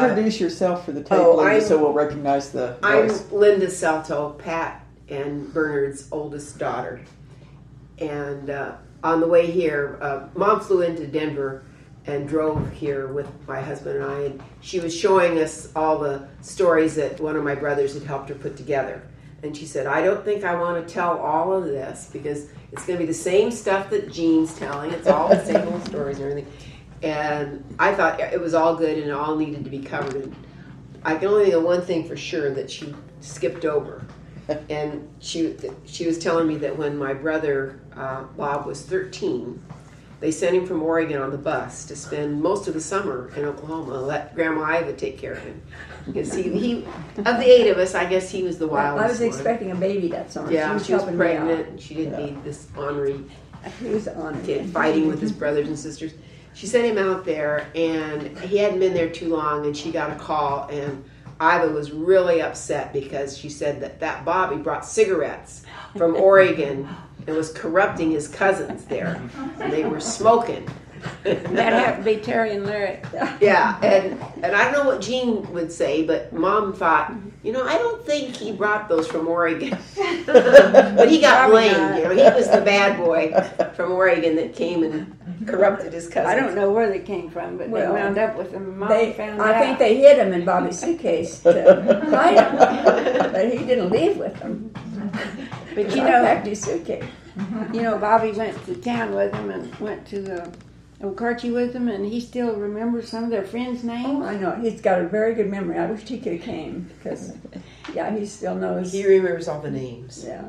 introduce yourself for the tape, Linda, so we'll recognize the voice. I'm Linda Salto, Pat and Bernard's oldest daughter. And on the way here, Mom flew into Denver and drove here with my husband and I. And she was showing us all the stories that one of my brothers had helped her put together. And she said, I don't think I want to tell all of this because it's going to be the same stuff that Jean's telling. It's all the same old stories and everything. And I thought it was all good and it all needed to be covered. And I can only think of one thing for sure that she skipped over. And she was telling me that when my brother Bob was 13, they sent him from Oregon on the bus to spend most of the summer in Oklahoma and let Grandma Iva take care of him. Because he of the 8 of us, I guess he was the wildest I was one. expecting a baby that summer. Yeah, she was pregnant and she didn't need this ornery kid fighting with his brothers and sisters. She sent him out there and he hadn't been there too long and she got a call and Iva was really upset because she said that Bobby brought cigarettes from Oregon and was corrupting his cousins there. And they were smoking. That had to be Terry and Larry. Yeah, and I don't know what Jean would say, but Mom thought, I don't think he brought those from Oregon. But he got blamed. He was the bad boy from Oregon that came and corrupted his cousins. I don't know where they came from, but they wound up with them. Mom found out. I think they hid him in Bobby's suitcase to hide him, but he didn't leave with them. But packed his suitcase. Bobby went to town with him and went to Okarche with him, and he still remembers some of their friends' names. Oh, I know. He's got a very good memory. I wish he could have came because, he still knows. He remembers all the names. Yeah.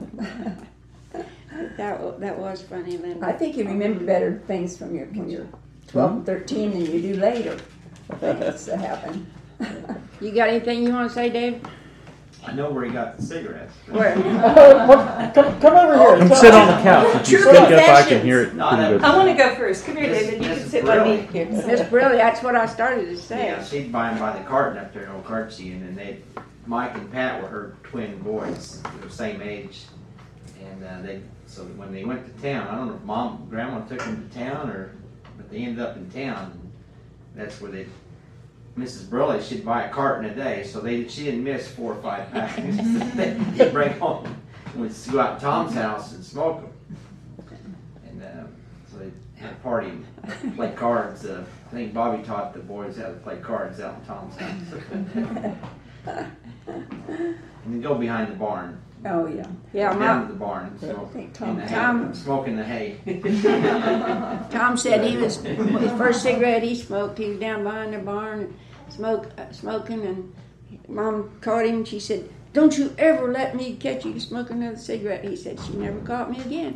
That was funny, Linda. I think you remember better things from your 12 and 13 than you do later. Things that happen. You got anything you want to say, Dave? I know where he got the cigarettes. Where? Come over here. Come sit on the couch. If you speak up, I can hear it. I want to go first. Come here, David. You can sit by me here. Miss Briley, that's what I started to say. Yeah, she'd buy him by the carton up there in Okarche, and then Mike and Pat were her twin boys. They were the same age, and so when they went to town, I don't know if Grandma took them to town but they ended up in town. And that's where Mrs. Burley, she'd buy a carton a day, so she didn't miss 4 or 5 packages. They'd bring home. We'd go out to Tom's house and smoke them. And so they had a party and play cards. I think Bobby taught the boys how to play cards out in Tom's house. And then go behind the barn. Oh, yeah. Yeah, down to the barn and smoking the hay. Tom said his first cigarette he smoked, he was down behind the barn smoking, and Mom caught him and she said, don't you ever let me catch you smoking another cigarette. He said, she never caught me again.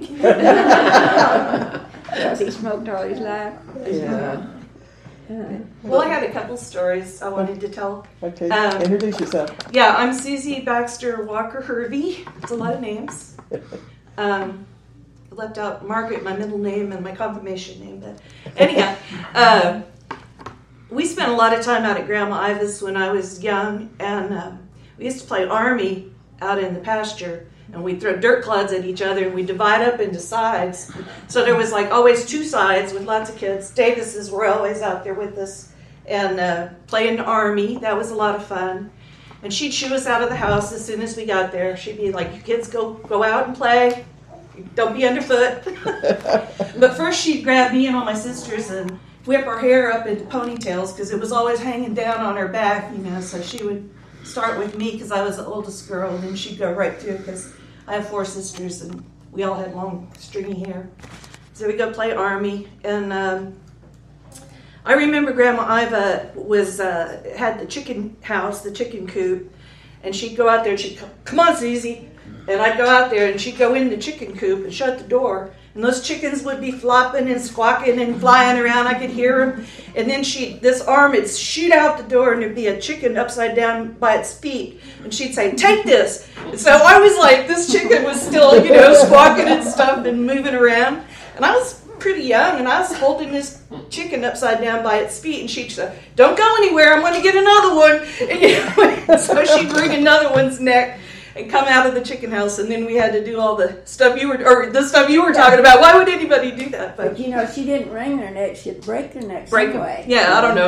Because he smoked all his life. Yeah. Well, I had a couple stories I wanted to tell. Okay, introduce yourself. Yeah, I'm Susie Baxter Walker Hervey. It's a lot of names. I left out Margaret, my middle name, and my confirmation name. But anyhow, we spent a lot of time out at Grandma Iva's when I was young, and we used to play Army out in the pasture. And we'd throw dirt clods at each other, and we'd divide up into sides. So there was always 2 sides with lots of kids. Davises were always out there with us and playing Army. That was a lot of fun. And she'd shoo us out of the house as soon as we got there. She'd be like, you kids go out and play. Don't be underfoot. But first she'd grab me and all my sisters and whip our hair up into ponytails because it was always hanging down on her back, so she would start with me because I was the oldest girl, and then she'd go right through because I have 4 sisters and we all had long stringy hair. So we go play Army, and I remember Grandma Iva had the chicken house, the chicken coop, and she'd go out there and she'd come on, Susie, and I'd go out there and she'd go in the chicken coop and shut the door, and those chickens would be flopping and squawking and flying around. I could hear them, and then this arm would shoot out the door, and there'd be a chicken upside down by its feet, and she'd say, take this. And so I was like, this chicken was still, squawking and stuff and moving around, and I was pretty young, and I was holding this chicken upside down by its feet, and she'd say, don't go anywhere, I'm going to get another one. And so she'd bring another one's neck and come out of the chicken house, and then we had to do all the stuff you were talking about. Why would anybody do that? But she didn't wring their neck; she'd break their neck. Break them. Yeah, I don't know.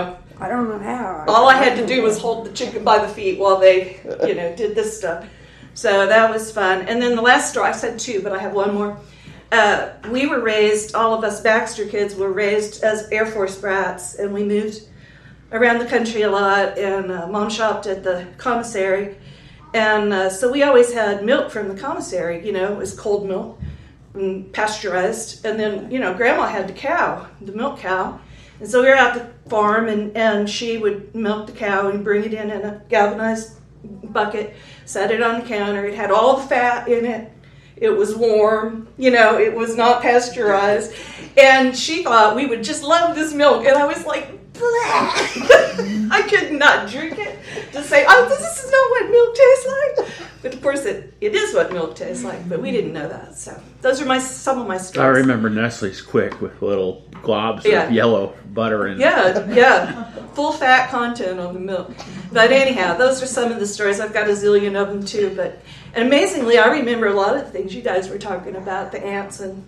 I don't know how. All I had to do was hold the chicken by the feet while they, did this stuff. So that was fun. And then the last story, I said 2, but I have one more. We were raised, all of us Baxter kids were raised as Air Force brats, and we moved around the country a lot, and Mom shopped at the commissary. And so we always had milk from the commissary, it was cold milk and pasteurized. And then, Grandma had the milk cow. And so we were at the farm, and she would milk the cow and bring it in a galvanized bucket, set it on the counter. It had all the fat in it. It was warm, it was not pasteurized. And she thought we would just love this milk. And I was like, I could not drink it to say, this is not what milk tastes like. But of course, it is what milk tastes like, but we didn't know that. So those are some of my stories. I remember Nestle's Quick with little globs of yellow butter in it. Yeah. Full fat content on the milk. But anyhow, those are some of the stories. I've got a zillion of them too. And amazingly, I remember a lot of the things you guys were talking about, the ants and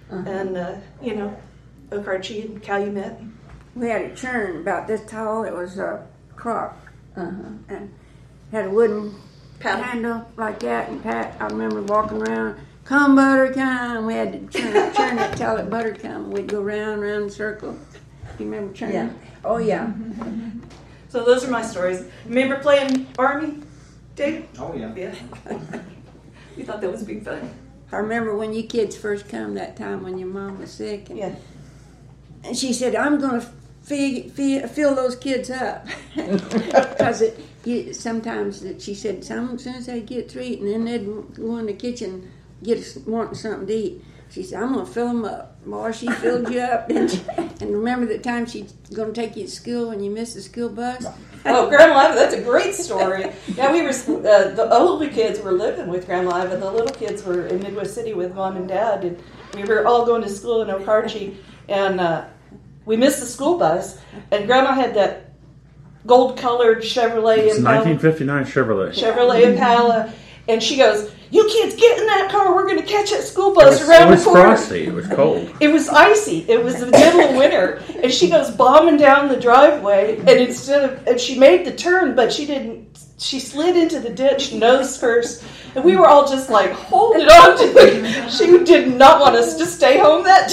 Okarche and Calumet. We had a churn about this tall. It was a crock, and had a wooden handle like that. And Pat, I remember walking around, come butter, come. We had to churn it till it butter come. We'd go round in a circle. Do you remember churning? Yeah. Oh, yeah. So those are my stories. Remember playing Army, Dave? Oh, yeah. Yeah. You thought that was big fun. I remember when you kids first come that time when your mom was sick. Yeah. And she said, I'm going to fill those kids up. Because sometimes she said, as soon as they get through eating, then they'd go in the kitchen wanting something to eat. She said, I'm going to fill them up. Boy, she filled you up, didn't she? And remember the time she's going to take you to school when you missed the school bus? Oh, Grandma Iva, that's a great story. Yeah, we were, the older kids were living with Grandma Iva. The little kids were in Midwest City with Mom and Dad. And we were all going to school in Okarche. And we missed the school bus. And Grandma had that gold-colored Chevrolet It's Impala. 1959 Chevrolet. Chevrolet Impala. And she goes, you kids get in that car. We're going to catch that school bus around the corner. It was frosty. It was cold. It was icy. It was the middle of winter. And she goes bombing down the driveway. And she made the turn, but she didn't. She slid into the ditch nose first. And we were all just like holding on to it. She did not want us to stay home that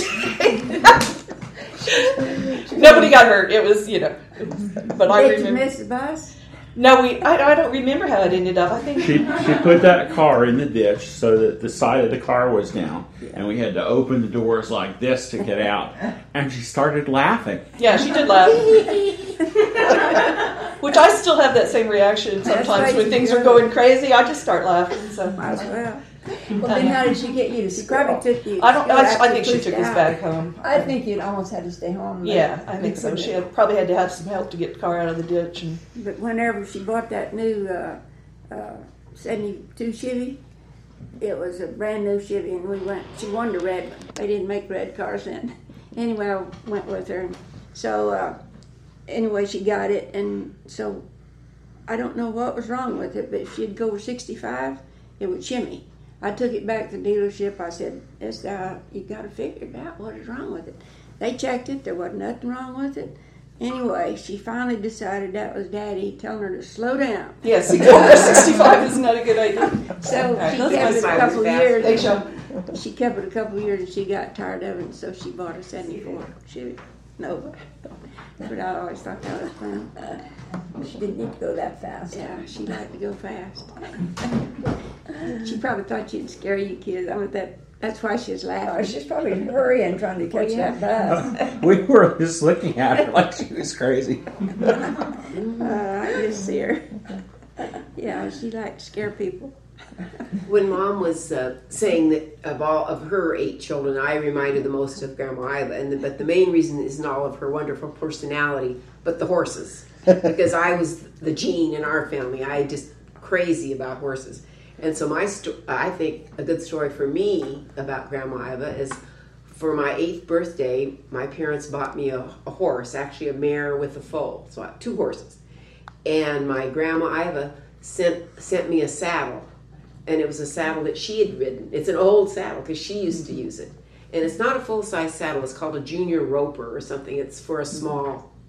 day. Nobody got hurt. It was, but I Did remember. you miss the bus? No, I don't remember how it ended up. I think She put that car in the ditch so that the side of the car was down, and we had to open the doors like this to get out. And she started laughing. Yeah, she did laugh. Which I still have that same reaction sometimes when things are going crazy. I just start laughing. So Might as well. Well, then how did she get you to She school? probably took you. I think she took us back home. I think you'd almost had to stay home. Yeah, I think so. She probably had to have some help to get the car out of the ditch. And But whenever she bought that new 72 Chevy, it was a brand new Chevy, and she wanted a red one. They didn't make red cars then. Anyway, I went with her. So anyway, she got it, and so I don't know what was wrong with it, but if she'd go over 65, it would shimmy. I took it back to the dealership. I said, you got to figure it out. What is wrong with it? They checked it. There wasn't nothing wrong with it. Anyway, she finally decided that was Daddy telling her to slow down. yes, 65 is not a good idea. So Okay, she that's kept it a couple years. Thanks, Joe. She kept it a couple years, and she got tired of it, and so she bought a 74 Chevy Nova. But I always thought that was fun. She didn't need to go that fast. Yeah, she liked to go fast. She probably thought she'd scare you kids. That's why she was laughing. She's probably hurrying trying to catch that bus. We were just looking at her like she was crazy. I just see her. Yeah, she liked to scare people. When Mom was saying that of her 8 children, I reminded the most of Grandma Iva, but the main reason isn't all of her wonderful personality, but the horses. Because I was the gene in our family. I just crazy about horses. And so I think a good story for me about Grandma Iva is for my 8th birthday, my parents bought me a horse, actually a mare with a foal. So I had 2 horses. And my Grandma Iva sent me a saddle. And it was a saddle that she had ridden. It's an old saddle because she used to use it. And it's not a full-size saddle. It's called a junior roper or something. It's for a small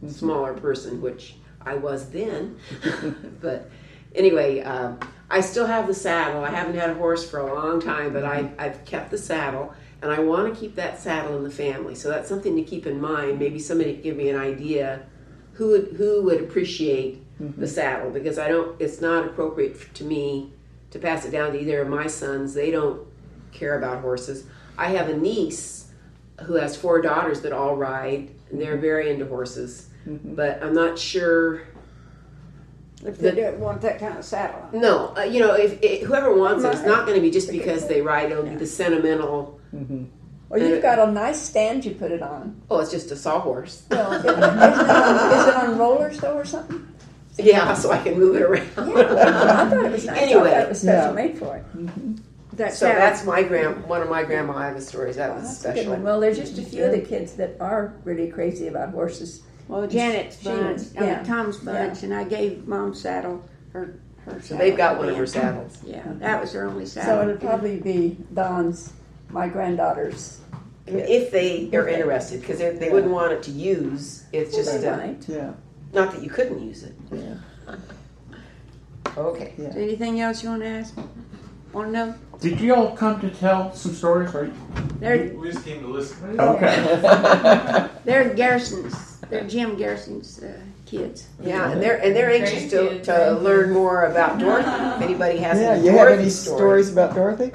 smaller person, which I was then. But anyway, I still have the saddle. I haven't had a horse for a long time, but I've kept the saddle, and I want to keep that saddle in the family. So that's something to keep in mind. Maybe somebody could give me an idea who would appreciate the saddle, because it's not appropriate to me to pass it down to either of my sons. They don't care about horses. I have a niece who has 4 daughters that all ride, and they're very into horses. But I'm not sure if they don't want that kind of saddle. No, if whoever wants it, it's not going to be just because they ride. It'll be the sentimental. Well, you've got a nice stand you put it on. Oh, it's just a sawhorse. Well, is it on rollers though or something? Yeah, so I can move it around. I thought it was nice. Anyway. I thought it was special made for it. So that's one of my Grandma Iva stories. That was That's a good special. one. Well, there's just a few of the kids that are really crazy about horses. Well, Janet's bunch, yeah. Tom's bunch, and I gave Mom's saddle her saddle. So they've got one of her saddles. Yeah, that was her only So saddle. it'll probably be Don's, my granddaughter's. If they are interested, because they wouldn't want it to use. It's just They might. Yeah. not that you couldn't use it. Yeah. Okay. Yeah. Is there anything else you want to ask? Want to know? Did you all come to tell some stories? Right? They're We just came to listen. Okay. they're Garrison's. They're Jim Garrison's kids. Yeah, and they're anxious to learn more about Dorothy. If anybody has Yeah, any you have Dorothy any stories about Dorothy?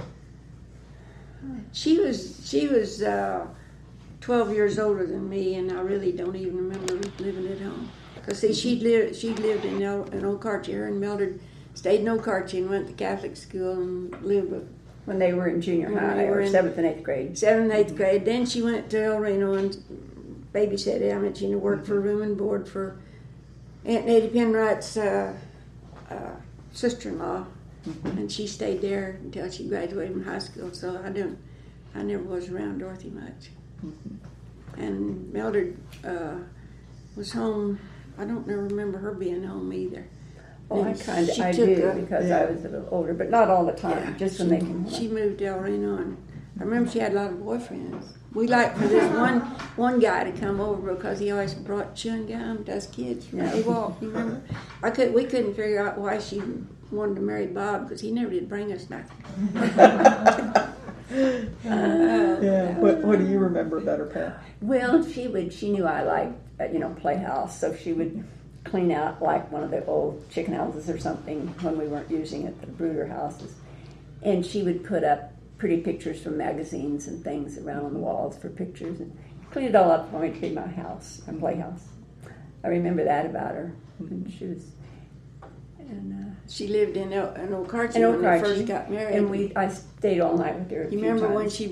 She was 12 years older than me, and I really don't even remember living at home. Cause see, she lived in Old Cartier, and Mildred stayed in Old Cartier and went to Catholic school and lived with When they were in junior When high they were or in 7th and 8th grade. 7th and 8th grade. Then she went to El Reno and babysat down, and she worked for room and board for Aunt Nettie Penright's sister-in-law, and she stayed there until she graduated from high school. So I never was around Dorothy much. And Mildred was home. I don't remember her being home either. Oh, And I do because I was a little older, but not all the time. Just when they came home. She moved to El Reno, and I remember she had a lot of boyfriends. We liked for this one guy to come over because he always brought chewing gum to us kids from Yeah. Walk. You remember? We couldn't figure out why she wanted to marry Bob because he never did bring us nothing. Yeah. What do you remember about her, Pat? Well, she knew I liked, Playhouse, so she would clean out like one of the old chicken houses or something when we weren't using it, the brooder houses. And she would put up pretty pictures from magazines and things around on the walls for pictures and clean it all up for me to be my house, my playhouse. I remember that about her. And she was, She lived in Old Cartier in Old when they Cartier, first got married. and I stayed all night with her. You remember when she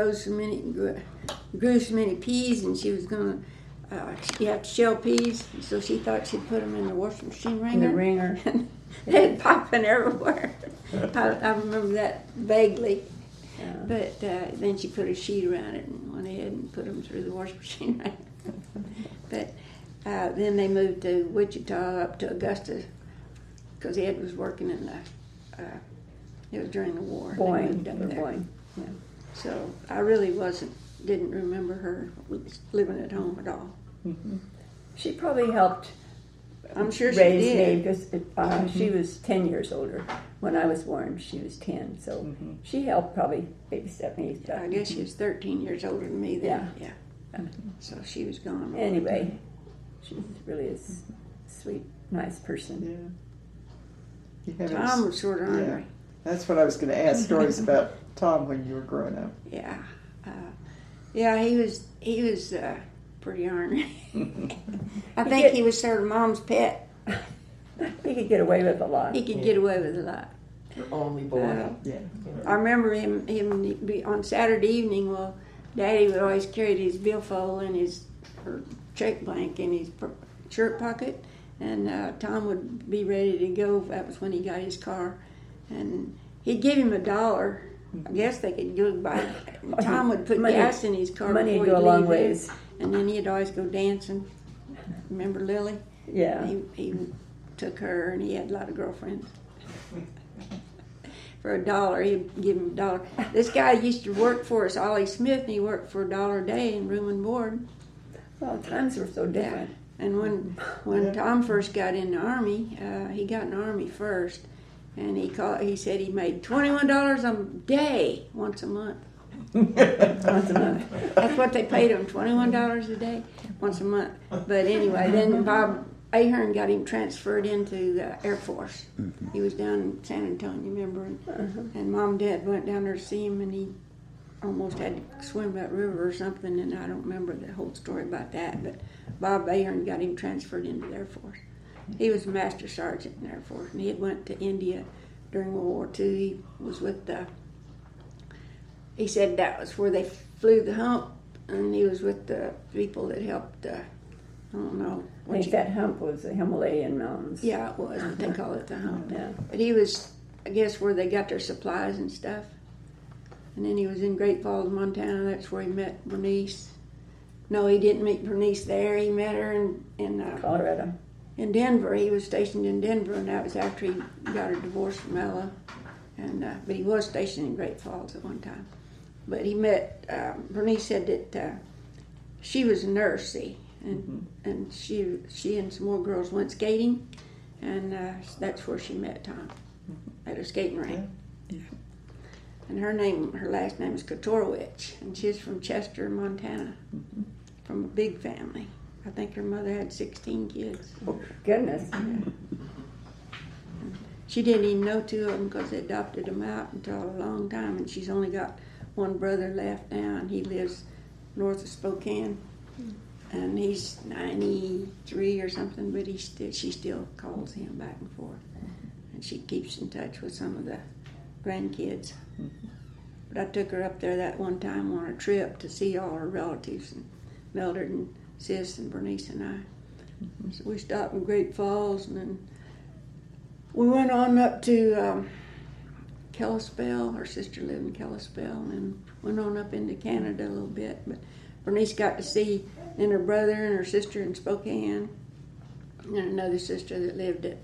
grew so many peas, and she was going to, you have to shell peas, so she thought she'd put them in the washing machine in the wringer. ringer. They'd popping everywhere. I remember that vaguely. Yeah. But then she put a sheet around it and went ahead and put them through the washing machine wringer. But then they moved to Wichita up to Augusta because Ed was working in the, it was during the war. They moved up there. Boeing. Yeah. So I really didn't remember her living at home at all. Mm-hmm. She probably helped I'm sure she raise did. me because she was 10 years older when I was born. She was 10, so she helped probably babysit me. I guess she was 13 years older than me then. Yeah. So she was gone. Anyway, she was really a sweet, nice person. Yeah. You have Tom was sort of ornery. That's what I was going to ask. Stories about Tom when you were growing up. Yeah. He was pretty ornery. I think he was sort of Mom's pet. He could get away with a lot. He could get away with a lot. Your only boy. Yeah. I remember him be on Saturday evening. Well, Daddy would always carry his billfold and his check blank in his shirt pocket, and Tom would be ready to go. That was when he got his car, and he'd give him $1. I guess they could go by. Tom would put gas in his car. Money before would go he'd a long leave there. ways. And then he'd always go dancing. Remember Lily? Yeah. He took her, and he had a lot of girlfriends. For $1, he'd give him $1. This guy used to work for us, Ollie Smith, and he worked for $1 a day in room and board. Well, times were so different. And when Tom first got in the Army, he got in the Army first, and he said he made $21 a day once a month. Once a month. That's what they paid him, $21 a day once a month. But anyway, then Bob Ahern got him transferred into the Air Force. He was down in San Antonio, remember? And Mom and Dad went down there to see him, and he almost had to swim that river or something, and I don't remember the whole story about that. But Bob Ahern got him transferred into the Air Force. He was a master sergeant in the Air Force, and he had went to India during World War II. He was with the... He said that was where they flew the hump, and he was with the people that helped, I don't know. I think that hump was the Himalayan mountains. Yeah, it was, but they call it the hump. Yeah. But he was, I guess, where they got their supplies and stuff. And then he was in Great Falls, Montana. That's where he met Bernice. No, he didn't meet Bernice there. He met her in Colorado. In Denver. He was stationed in Denver, and that was after he got a divorce from Ella. And but he was stationed in Great Falls at one time. But he met, Bernice said that she was a nurse, see, and she and some more girls went skating, and that's where she met Tom, at a skating rink. Yeah. And her last name is Kotorowicz, and she's from Chester, Montana, from a big family. I think her mother had 16 kids. Oh, goodness. She didn't even know two of them because they adopted them out until a long time, and she's only got one brother left now, and he lives north of Spokane, and he's 93 or something, but she still calls him back and forth, and she keeps in touch with some of the grandkids. But I took her up there that one time on a trip to see all her relatives, and Mildred and Sis and Bernice and I. So we stopped in Great Falls, and then we went on up to Kalispell. Her sister lived in Kalispell, and went on up into Canada a little bit. But Bernice got to see then her brother and her sister in Spokane, and another sister that lived at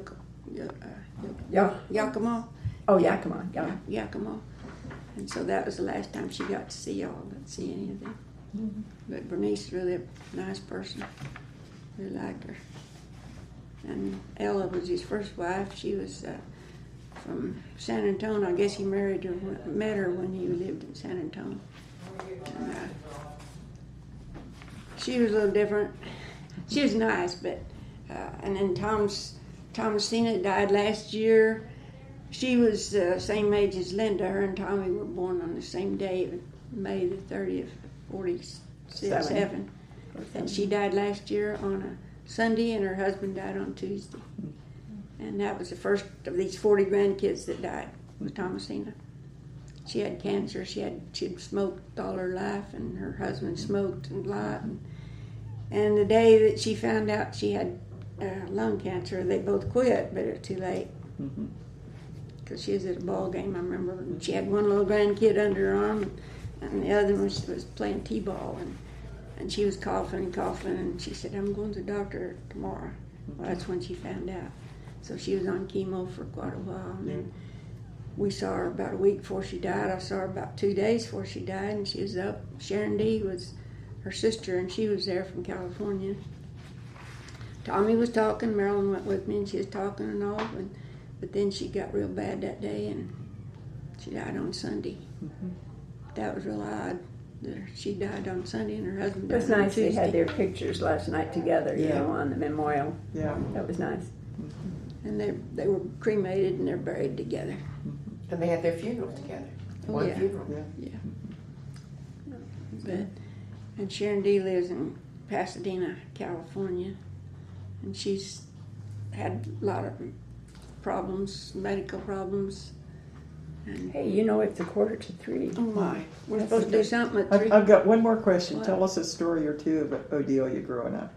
Yakima. Oh, Yakima. Yeah. Yakima. And so that was the last time she got to see any of them. But Bernice is really a nice person. Really liked her. And Ella was his first wife. She was from San Antonio. I guess he met her when he lived in San Antonio. And, she was a little different. She was nice, but and then Thomasina died last year. She was the same age as Linda. Her and Tommy were born on the same day, May the 30th, 47. And she died last year on a Sunday, and her husband died on Tuesday. And that was the first of these 40 grandkids that died, was Thomasina. She had cancer. She'd smoked all her life, and her husband smoked a lot. And the day that she found out she had lung cancer, they both quit, but it was too late. Because she was at a ball game, I remember. And she had one little grandkid under her arm, and the other one was playing t-ball. And she was coughing, and she said, "I'm going to the doctor tomorrow." Well, that's when she found out. So she was on chemo for quite a while. And then we saw her about a week before she died. I saw her about 2 days before she died, and she was up. Sharon D. was her sister, and she was there from California. Tommy was talking. Marilyn went with me, and she was talking and all. But then she got real bad that day, and she died on Sunday. That was real odd. She died on Sunday, and her husband died on Tuesday. It was nice they had their pictures last night together, Yeah. on the memorial. Yeah. That was nice. And they were cremated, and they're buried together. And they had their funeral together. Oh, One yeah. funeral. And Sharon D. lives in Pasadena, California, and she's had a lot of problems, medical problems. And Hey, it's 2:45. oh my, we're supposed to do something at 3. I've got one more question. What? Tell us a story or two about Odelia growing up.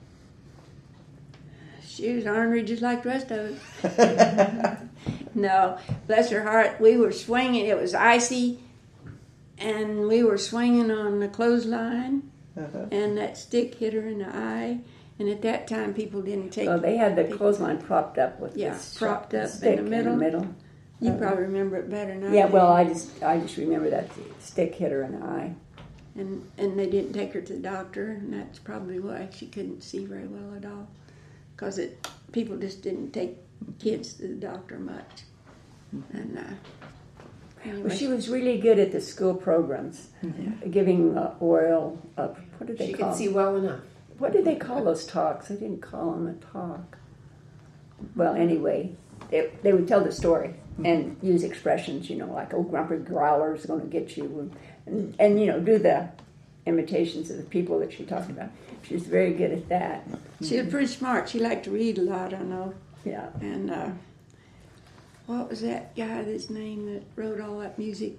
She was ornery just like the rest of us. No, bless her heart. We were swinging. It was icy, and we were swinging on the clothesline, and that stick hit her in the eye. And at that time, people didn't take. So they had the clothesline propped up with Yeah, this propped up in stick the middle. middle. You probably remember it better than I Yeah, do. well, I just remember that stick hit her in the eye. and they didn't take her to the doctor, and that's probably why she couldn't see very well at all, because people just didn't take kids to the doctor much. And anyway, Well, she was really good at the school programs, giving oral. What did they She call? could see well enough. What did they call those talks? They didn't call them a talk. Well, anyway, they would tell the story and use expressions, like "Oh, Grumpy Growler's going to get you," and do the imitations of the people that she talked about. She was very good at that. she was pretty smart. She liked to read a lot, I know. Yeah. And what was that guy's name that wrote all that music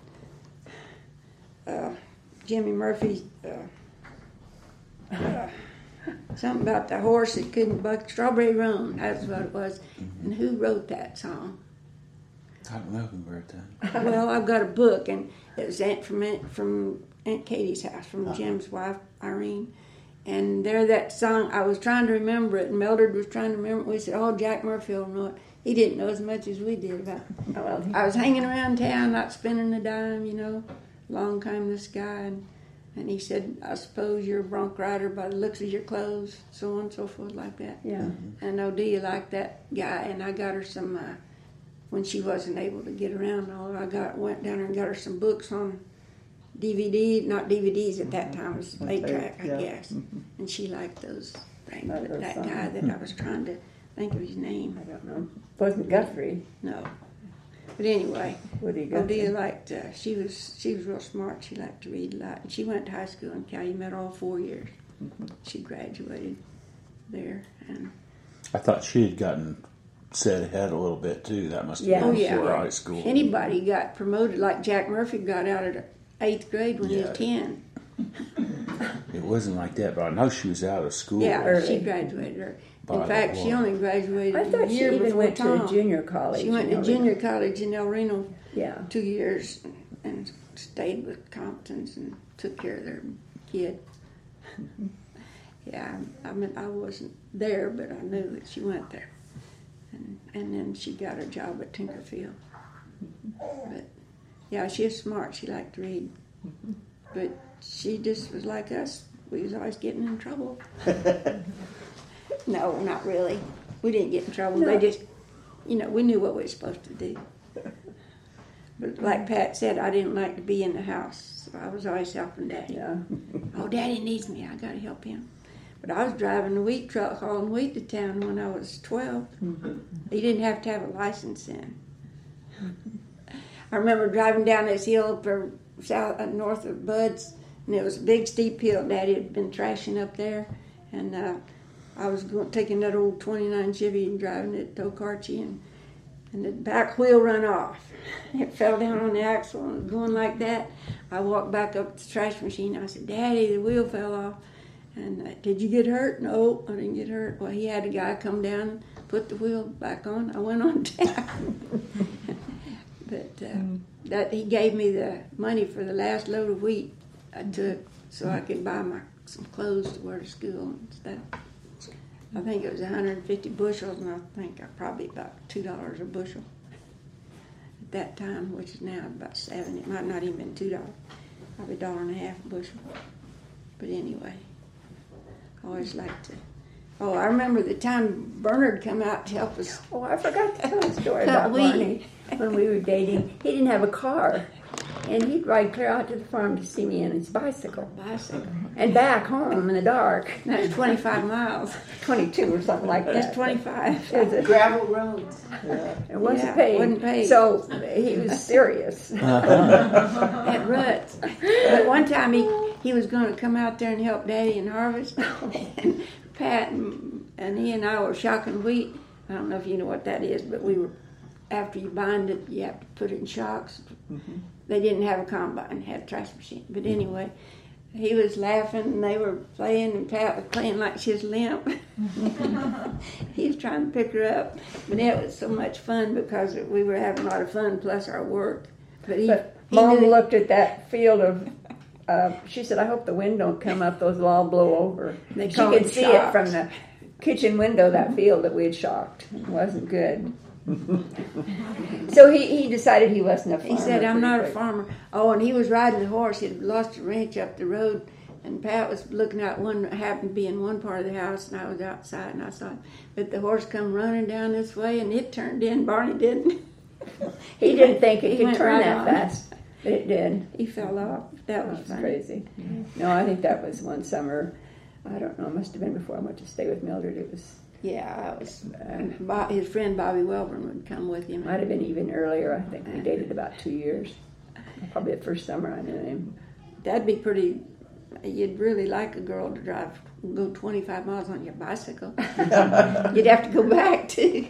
that Jimmy Murphy, something about the horse that couldn't buck Strawberry Roan, that's what it was. And who wrote that song? I don't know who wrote that. Well, I've got a book, and it was from Aunt Katie's house, from Jim's wife, Irene. And there, that song, I was trying to remember it, and Mildred was trying to remember it. We said, "Oh, Jack Murphy will know it." He didn't know as much as we did about it. Well, I was hanging around town, not spending a dime, long time this guy, and he said, "I suppose you're a bronc rider by the looks of your clothes," so on and so forth, like that. yeah. And Odia liked that guy, and I got her some, when she wasn't able to get around all, went down there and got her some books on DVD, not DVDs at that time, it was 8-track, I guess. And she liked those things. But Those that songs. guy that I was trying to think of his name, I don't know. Wasn't Guthrie? no. But anyway, Woody Guthrie. Odia liked, she was real smart. She liked to read a lot. And she went to high school in Calumet all 4 years. She graduated there. And I thought she had gotten set ahead a little bit too. That must have Yeah. been Oh, yeah. before high school. anybody got promoted, like Jack Murphy got out at 8th grade when he was Yeah. 10. It wasn't like that, but I know she was out of school. Yeah, early. she graduated her. By In fact, the she law. only graduated I a thought she year even before went to Tom. a junior college. She went in to El Reno. junior college in El Reno Yeah. 2 years and stayed with Comptons and took care of their kid. Yeah, I mean, I wasn't there, but I knew that she went there. And then she got a job at Tinkerfield. But yeah, she was smart. She liked to read. But she just was like us. We was always getting in trouble. No, not really. We didn't get in trouble. No. They just, we knew what we were supposed to do. But like Pat said, I didn't like to be in the house. So I was always helping Daddy. Yeah. Oh, Daddy needs me. I got to help him. But I was driving the wheat truck, hauling wheat to town when I was 12. You didn't have to have a license then. I remember driving down this hill for north of Bud's, and it was a big steep hill. Daddy had been trashing up there, and I was taking that old 29 Chevy and driving it to Okarche, and the back wheel run off. It fell down on the axle and it was going like that. I walked back up to the trash machine. I said, "Daddy, the wheel fell off." And did you get hurt? No, I didn't get hurt. Well, he had a guy come down and put the wheel back on. I went on down. But that he gave me the money for the last load of wheat I took so I could buy some clothes to wear to school and stuff. I think it was 150 bushels, and I think probably about $2 a bushel at that time, which is now about 7. It might not even been $2, probably $1.50 a bushel. But anyway, I always liked to. Oh, I remember the time Bernard come out to help us. Oh, I forgot to tell the story Cut about wheat. Barney when we were dating. He didn't have a car, and he'd ride clear out to the farm to see me on his bicycle Bicycle. and back home in the dark. That's 25 miles. 22 or something like that. That's 25. It was a- Gravel roads. It wasn't Yeah, paid. wasn't paid. So he was serious. At ruts. But one time he was going to come out there and help Daddy and harvest. And Pat and he and I were shocking wheat. I don't know if you know what that is, but we were, after you bind it, you have to put it in shocks. They didn't have a combine, had a trash machine. But anyway, he was laughing and they were playing and Pat was playing like she was limp. He was trying to pick her up. But it was so much fun because we were having a lot of fun plus our work. But he Mom knew looked at that field of. She said, "I hope the wind don't come up; those will all blow over." They She call could it see it shocks. from the kitchen window. That field that we had shocked it wasn't good. So he decided he wasn't a farmer. He said, I'm pretty not a quick. farmer. Oh, and he was riding the horse. He had lost a wrench up the road, and Pat was looking out one, happened to be in one part of the house, and I was outside, and I saw him. But the horse come running down this way, and it turned in. Barney didn't. He didn't think it He could went turn right that on. fast, but it did. He fell off. That was That's funny. crazy. No, I think that was one summer. I don't know. It must have been before I went to stay with Mildred. It was Yeah, I was. His friend Bobby Welborn would come with him. might have been even earlier. I think we dated about 2 years. Probably the first summer I knew him. That'd be pretty. You'd really like a girl to go 25 miles on your bicycle. You'd have to go back too.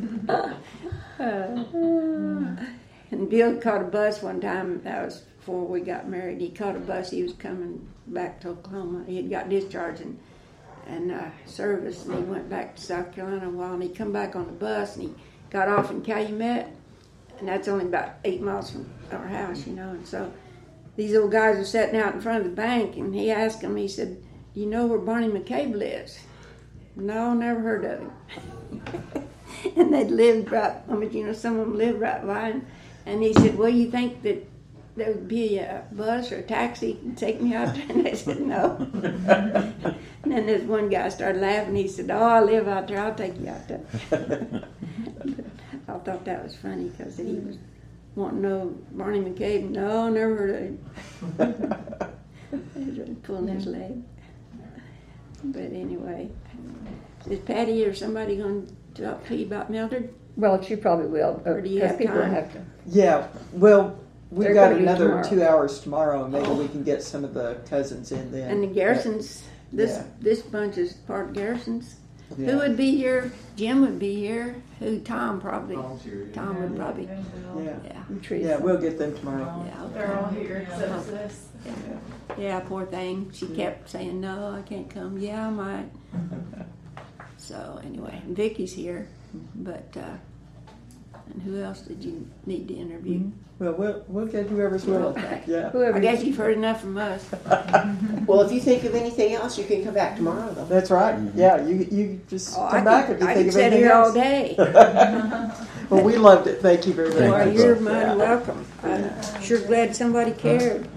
And Bill caught a bus one time. That was before we got married. He caught a bus. He was coming back to Oklahoma. He had got discharged and service, and he went back to South Carolina a while. And he come back on the bus, and he got off in Calumet, and that's only about 8 miles from our house, you know. And so these old guys were sitting out in front of the bank, and he asked them. He said, "Do you know where Barney McCabe lives?" "No, never heard of him." And they'd lived right. I mean, you know, some of them lived right by him. And he said, "Well, you think that there would be a bus or a taxi to take me out there?" And they said, "No." And then this one guy started laughing. He said, "Oh, I live out there. I'll take you out there." I thought that was funny because he was wanting to know Barney McCabe. "No, never heard of him." He was really pulling his leg. But anyway, is Patty or somebody going to talk to you about Mildred? Well, she probably will. Or do you because have people time? have to. Yeah, well, we've They're got gonna be another tomorrow. 2 hours tomorrow, and maybe we can get some of the cousins in then. And the Garrisons, Yeah. this bunch is part of Garrisons. Yeah. Who would be here? Jim would be here. Who? Tom probably. Tom's here. Tom would probably. Yeah, Yeah. Teresa. yeah, we'll get them tomorrow. Yeah. They're all here except for this. Yeah, poor thing. She kept saying, "No, I can't come." "Yeah, I might." So anyway, Vicky's here, but and who else did you need to interview? Well, we'll get whoever's willing. Okay. Yeah. Whoever I guess you've heard enough from us. Well, if you think of anything else, you can come back tomorrow, though. That's right. Yeah, you just Oh, come back if you I think could of sit anything here all else. day. Well, we loved it. Thank you very, very Well, much. you're mighty welcome. I'm sure glad somebody cared.